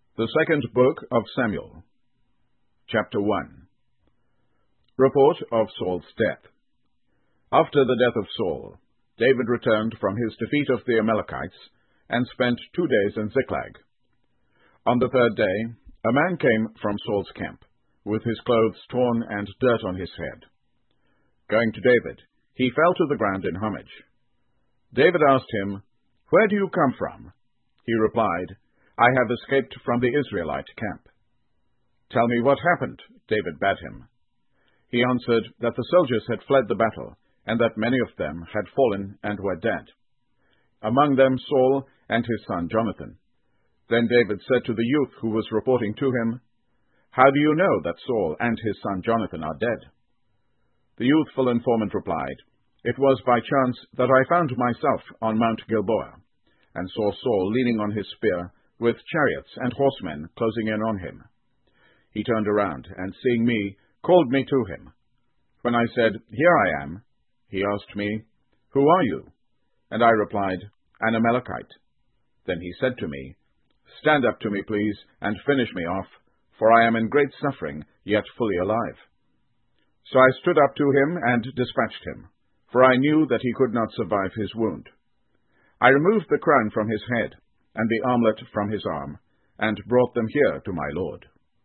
The Second Book of Samuel, Chapter 1. Report of Saul's death. After the death of Saul, David returned from his defeat of the Amalekites, and spent 2 days in Ziklag. On the third day, a man came from Saul's camp, with his clothes torn and dirt on his head. Going to David, he fell to the ground in homage. David asked him, "Where do you come from?" He replied, "I have escaped from the Israelite camp." "Tell me what happened," David bade him. He answered that the soldiers had fled the battle, and that many of them had fallen and were dead. Among them Saul and his son Jonathan. Then David said to the youth who was reporting to him, "How do you know that Saul and his son Jonathan are dead?" The youthful informant replied, "It was by chance that I found myself on Mount Gilboa, and saw Saul leaning on his spear, with chariots and horsemen closing in on him. He turned around, and seeing me, called me to him. When I said, 'Here I am,' he asked me, 'Who are you?' And I replied, 'An Amalekite.' Then he said to me, 'Stand up to me, please, and finish me off, for I am in great suffering, yet fully alive.' So I stood up to him and dispatched him, for I knew that he could not survive his wound. I removed the crown from his head, and the armlet from his arm, and brought them here to my lord."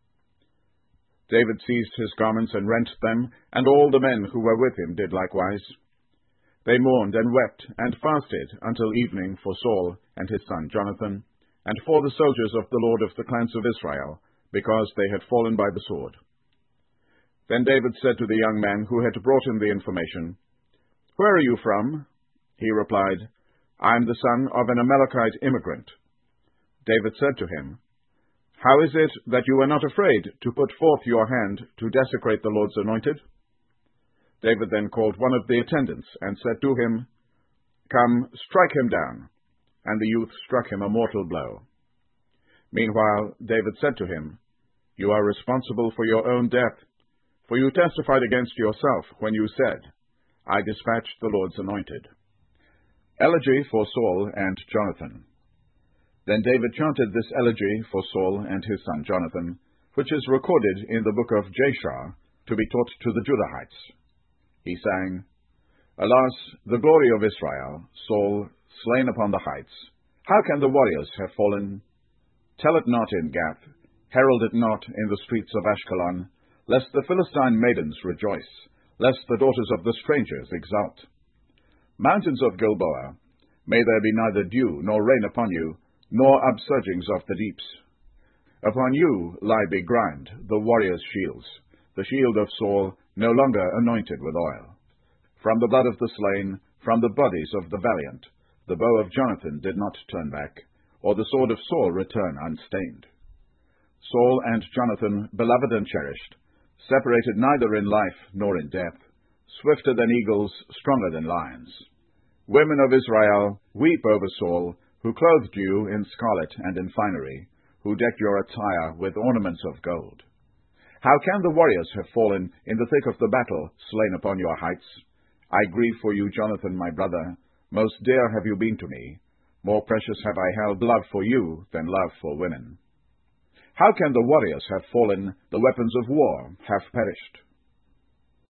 David seized his garments and rent them, and all the men who were with him did likewise. They mourned and wept and fasted until evening for Saul and his son Jonathan, and for the soldiers of the Lord of the clans of Israel, because they had fallen by the sword. Then David said to the young man who had brought him the information, "Where are you from?" He replied, "I am the son of an Amalekite immigrant." David said to him, "How is it that you were not afraid to put forth your hand to desecrate the Lord's anointed?" David then called one of the attendants and said to him, "Come, strike him down." And the youth struck him a mortal blow. Meanwhile David said to him, "You are responsible for your own death, for you testified against yourself when you said, 'I dispatched the Lord's anointed.'" Elegy for Saul and Jonathan. Then David chanted this elegy for Saul and his son Jonathan, which is recorded in the book of Jashar, to be taught to the Judahites. He sang, "Alas, the glory of Israel, Saul, slain upon the heights. How can the warriors have fallen? Tell it not in Gath, herald it not in the streets of Ashkelon, lest the Philistine maidens rejoice, lest the daughters of the strangers exult. Mountains of Gilboa, may there be neither dew nor rain upon you, nor upsurgings of the deeps. Upon you lie begrimed the warriors' shields, the shield of Saul no longer anointed with oil. From the blood of the slain, from the bodies of the valiant, the bow of Jonathan did not turn back, or the sword of Saul return unstained. Saul and Jonathan, beloved and cherished, separated neither in life nor in death, swifter than eagles, stronger than lions. Women of Israel, weep over Saul, who clothed you in scarlet and in finery, who decked your attire with ornaments of gold. How can the warriors have fallen in the thick of the battle, slain upon your heights? I grieve for you, Jonathan, my brother. Most dear have you been to me. More precious have I held love for you than love for women. How can the warriors have fallen, the weapons of war have perished?